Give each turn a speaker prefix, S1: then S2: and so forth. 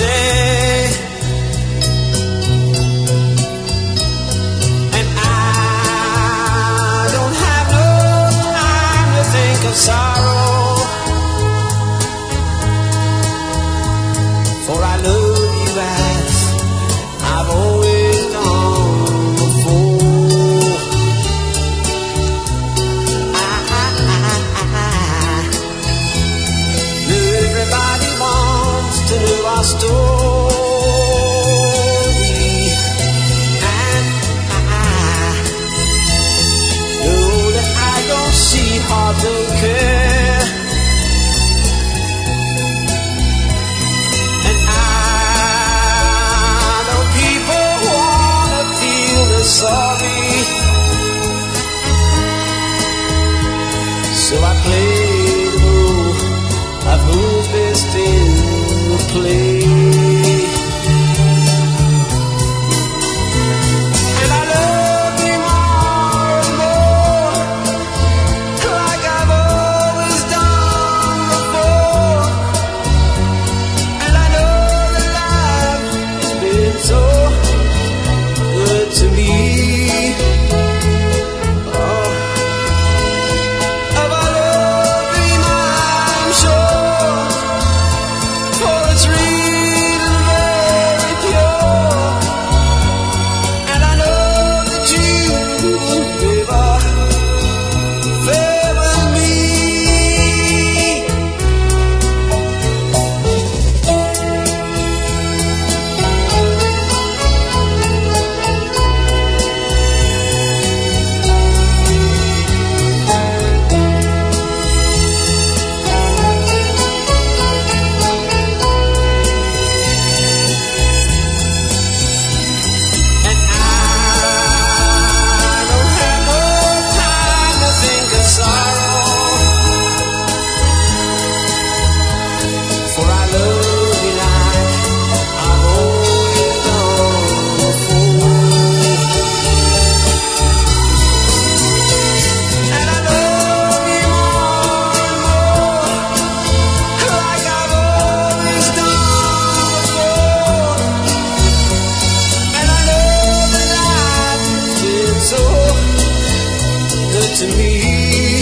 S1: day. And I don't have no time to think of sorrow, for I love you as I've always done before. Everybody wants to know our story, and I know that I don't see heart don't care. And I know people wanna feel the sorry, so I play the role of who's best in the play. And I love you more and more, like I've always done before. And I know that life has been so good to me. To me.